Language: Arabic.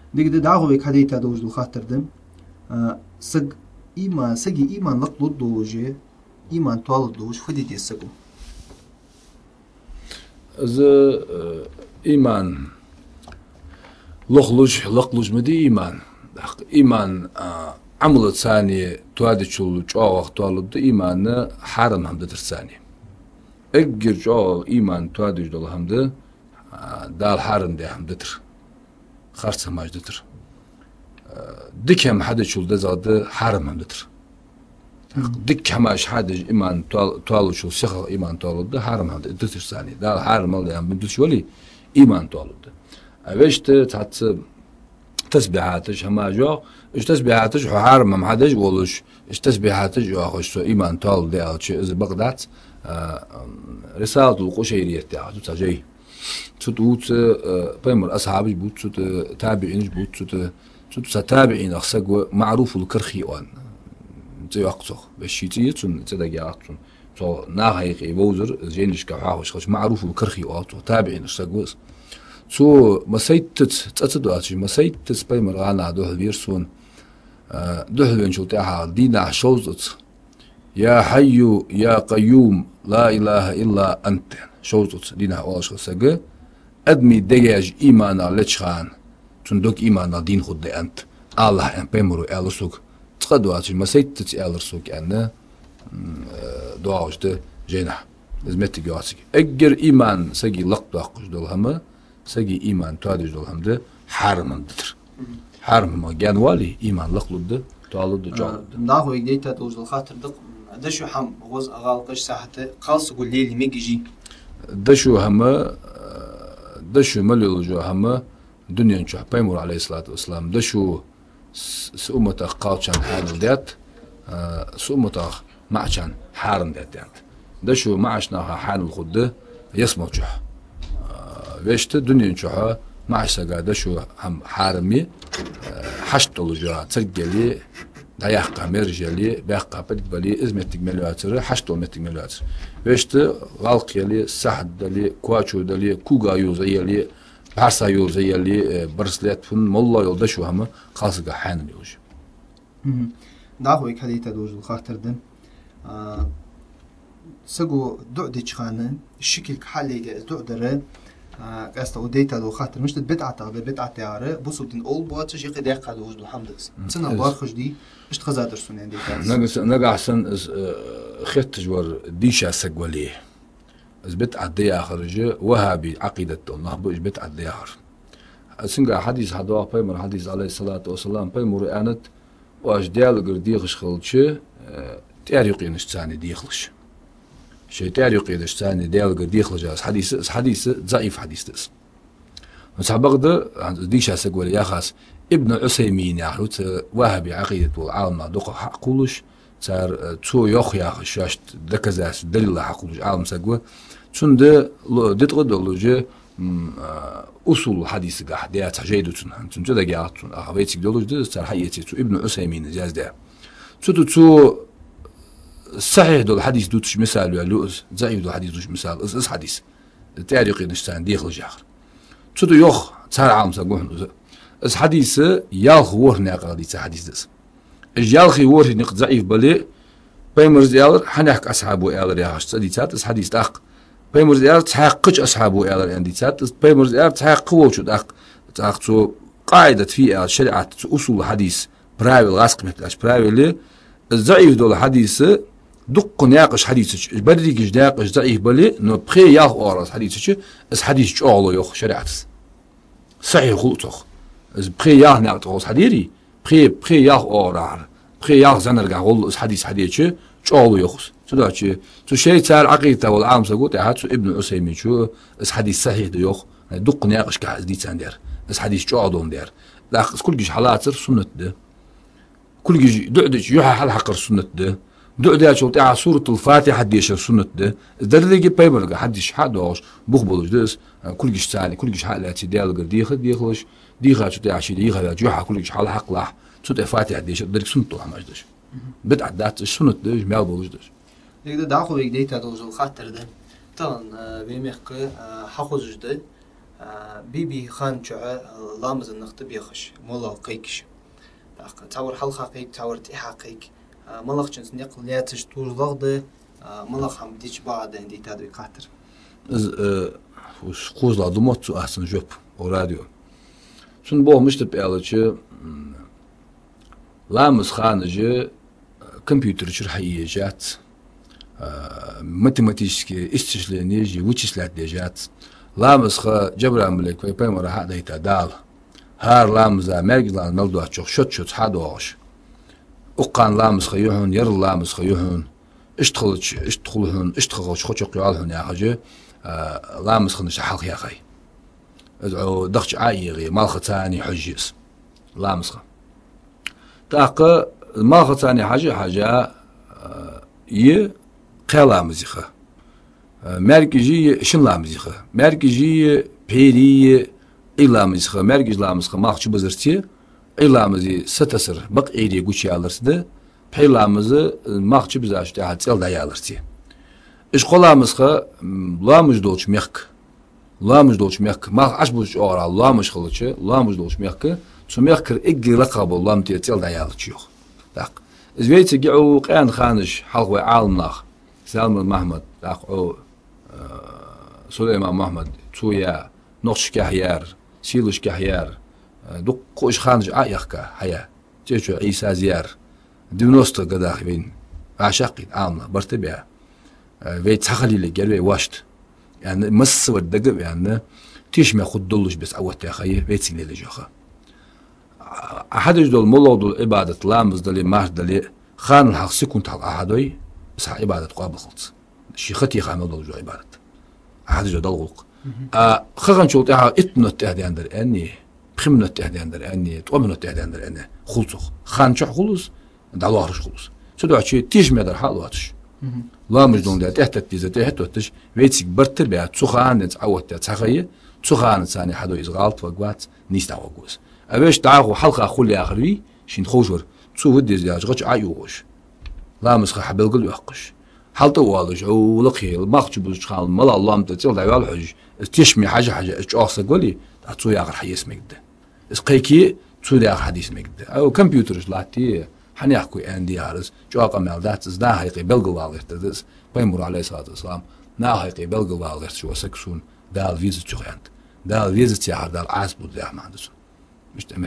ديك دعوه بك حديث هذا وجد الخاطر دم سج إيمان سجي إيمان لقلو دوجي إيمان طوال دوج فدي دي سجو از إيمان لقلوج مدي إيمان عمل ثاني توادي شو وقت طالب إيمان حرم هم ثاني أجر جو إيمان توادي جدول هم دال حرم ده هم دتر خارج ماج دتر دكهم حدا شو زاد حرم هم دتر دكهم ماش حدا إيمان طالب شو سخ إيمان طالب ده حرم هم دتر ثاني دال حرم الله هم بدش ولي إيمان طالب ده أبيشت تحت تسبيحاتش هما جو إيش تسبيحاتش حرم هم حدش ولش إيش تسبيحاتش جو أخش إيمان طالب ده أو شيء إذا بغداد رسالة القشيرية تاعه تجي تut بيمر أصحابي بوت تابعين بوت تتابعين أخسق معروف الكرخي وان تيقصه بالشيتية تدقيقاتون تو ناهيق يبوزر جينش كحاوش خش معروف الكرخي وان تابعين أخسق تو مسيت تتدواتش مسيت بيمر غانا دوه بيرسون دوه بينشو تاعها دينا شوزت يا حي يا قيوم لا إله إلا أنت شوزت دينا واش خسق أدمي دجاج إيمانا لتشخان تندق إيمانا دين خد أنت الله أن بيمرو ألسوك تقدواتش مسيت تألسوك أنا دعوجت جناح لازمت جواسك أجر إيمان سجي لقطة دول هما سجي إيمان توادج دول هم ده حرم دتر حرم ما جان والي إيمان لقلود ده توالد ده جال ناهو يديتا توجد الخاطر دق دشو حم غوز أغالقش ساحته قالس قول لي ميجي دشو هما دشو مليل جو هما دنيا نشوف بيمر عليه الصلاة والسلام دشو سؤمة قاوتشان حال ديت سؤمة معشان حارن ديت دشو معشناها حال الخد يسمع جح ويشت دنيا نشوفها معش دشو هم حارمي حشت الجا تسجلي دايحقا مرجلي بيحقا بدبلي ازمتك ملواتر حشتو متك ملواتر ويشت غالق يلي سحد دلي كواتشو دلي كوغا يوزي يلي بحرسا يوزي يلي برسلات فن مولا يلدشو هم خاصة حان يوج داخويك هديتا دوج الخاطر دن سقو دعدي تشخانن الشكل كحالي دعدرن قاستا وديتا دو خاطر مش بدعة بدعة تياره بوصلتن اول بواتش يقي دقيقة دوج الحمدس سنة بارخش دي مش تخزادر سنة عندي نقع سن خيط جوار ديشا سقوليه از بدعة دي آخر وهابي عقيدة الله بوش بدعة دي آخر سنقع حديث حدوى بيمر حديث عليه الصلاة والسلام بيمر آنت واش ديالغر ديخش خلتش تاريقين اشتاني ديخلش شيء تاريقين اشتاني ديالغر ديخلش حديث ضعيف حديث تس مسحبق ديشا سقولي يا خاص ابن عثيمين يعرف وهابي عقيدة العالم دوق حقولش صار تو يخ يا شاشت دكزاس دليل حقولش عالم سقوه تند دتقدلوجه أصول الحديث قاعد يا تجيدو تنجد دقيقة أخويتك دولوج ده صار حياتي تو ابن عثيمين جاز ده تو صحيح دول الحديث دوتش مثال ولا لؤز ضعيف دول الحديث دوتش مثال إس حديث تاريخي نشتان ديخل جاخر تو يخ صار عام سقوه إس حديث يالخ ورنا قادي حديث دس الجالخي ورث نقد ضعيف بلي بيمرز يالر حنحك أصحابه يالر يا هاش تديتات إس حديث تاق بيمرز يالر تحقق أصحابه يالر عندي تات بيمرز يالر تحقق وشو تاق تو قاعدة في شريعة أصول الحديث براوي الغاسق مثلاش براوي اللي الضعيف دول الحديث دق ناقش حديثك بدريك ناقش ضعيف بلي نو بخي ياخ أورس حديثك إس حديث شغله يخ شريعة صحيح خلطخ إس بخي ياخ ناقش حديري بخي ياخ أورار بخي ياخ زنرجع غول إس حديث شغله يخص تداشي تو شيء تاع العقيدة والعالم سقوط هاتو ابن عثيمين شو إس حديث صحيح ده يخ دق ناقش كحديث تاندر إس حديث شغلهم دير لا كل جيش حالاتر سنة ده كل جيش دعدش يوحى حال حقر سنة ده دعدة شو تاع سورة الفاتحة ديش سنة ده درجة بيبرجع حدش حداش بخبلش دس كل جيش تاني كل جيش حالات ديالجر ديخلش ديخا شو تاع شيء ديخا يوحى كل جيش حال حق لاح شو تاع فاتحة ديش درجة سنة ما جدش بدع دات السنة ده جمال بولش دش يقدر داخل يقدر تدوز الخاطر ده طبعا بيمك حقوق جدد بيبي خان شع لامز النقط بيخش مولا قيكش تصور حلقة قيك تصور تيحا قيك ملخ جنس نقل لياتش طول ضغط ملخ هم ديش بعد عندي تادوي قاتر وش خوز لا دموت أحسن جوب وراديو شن بوه مش تبقى لامز خانجة كمبيوتر شرحية جات ماتيماتيشكي استشلانيجي وتشلات جات لامز خا جبر ملك في بيمر هذا يتدال هار لامز مرج لان ملدو أشوف شوت حادوش أقان لامز خيوهن ير لامز خيوهن اشتغلهن خوش قيالهن يا حاجة لامز خنش حلق يا خي أدعو دخش عايغي مالخ ثاني حجيس لامز خا تاق مالخ ثاني حاجة ي قلامزيخه مركزي شن لامزيخه مركزي بيري إلامزيخه مركز لامزيخه ماخش بزرتي إلامزي ستسر بق إيدي قوشي علرسده بيلامزي ماخش بزاشتي هاتسال داي علرسي إيش قلامزيخه لامج دولش ميخك ماخ عش بوش أورا لامج خلتش لامج دولش ميخك شو ميخكر إجي لقب لام تيتسال داي علرسيوخ تاق زويت جعو قيان خانش حلقة عالم ناخ سالم محمد تاقو سليمان محمد تويا نقش كحيار سيلوش كحيار دقوش خانش عايخكا حيا تيجو عيسى زيار دينوستا قداخ بين عشاقي عامة برتبع بيت سخلي اللي جري واشت يعني مس ودق يعني تيش ما خد دلش بس عوت يا خي بيت سني اللي جوخه أحد يجدول مولود عبادة لامز دلي ماش دلي خان الحق سكون تحق أحدوي بس عبادة قابل خلص شيختي خان مولود جو عبادة أحد يجدول غلق خان شو تاع اتنو تهدي عندر أني بخمنو تهدي عندر أني تقومنو تهدي عندر أني خلص خان شو خلص دعوة هرش خلص سدوا شيء تيش مدر حال واتش لامز دون ده تحت تيزة تحت واتش ويتسك برتر بيا تسخان نتعوت تسخية تسخان ثاني حدو إزغالت وقوات نيستا وقوس أبيش تعاقو حلقة خلي آخروي شين خوشور تسو ودي زياج غش عيوش لا مسخ حبل قل يحقش حلطة والش أو لقي الماخش بوش خال ملا الله متتيل دعوال حج تشمي حاجة إيش أخسر قولي تسو ياخر حديث مقدة إسقيكي تسو ياخر حديث مقدة أو كمبيوترش لاتي حنيحكو عندي عارس جواقع مالدات إزنا هيقي بلقل والغير تدس بيمر عليه الصلاة والسلام نا هيقي بلقل والغير شو سكسون دال فيزت شو عند دال فيزت يا دال عاسبو دال ما عندسون مش